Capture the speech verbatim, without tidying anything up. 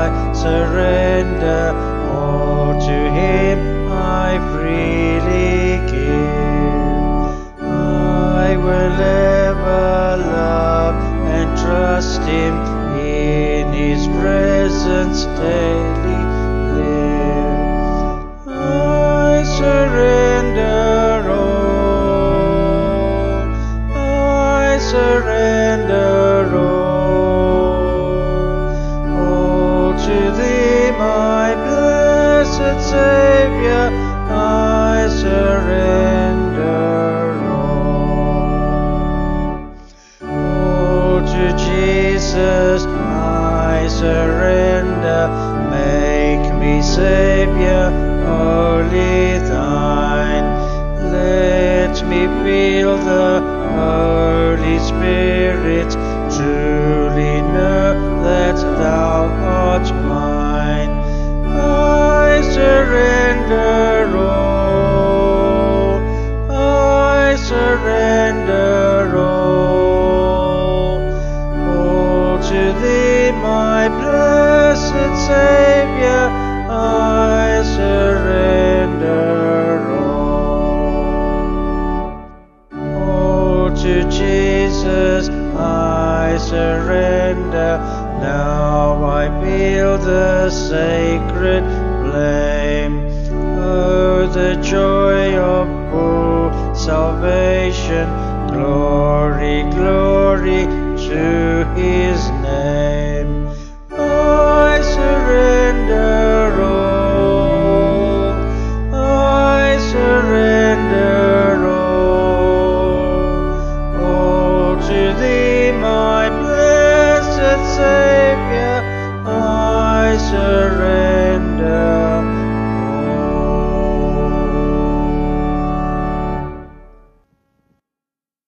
I surrender. All to Him I freely give. I will ever love and trust Him, in His presence daily live. I surrender all, I surrender all, all to Thee, my blessed Saviour, I surrender all. All to Jesus I surrender, make me Saviour, wholly Thine. Let me feel the Holy Spirit, truly know that Thou art mine. I surrender all, I surrender all, all to Thee, my blessed Saviour, I surrender all. All to Jesus I surrender, now I feel the sacred flame. Oh, the joy of full salvation, glory, glory to His name.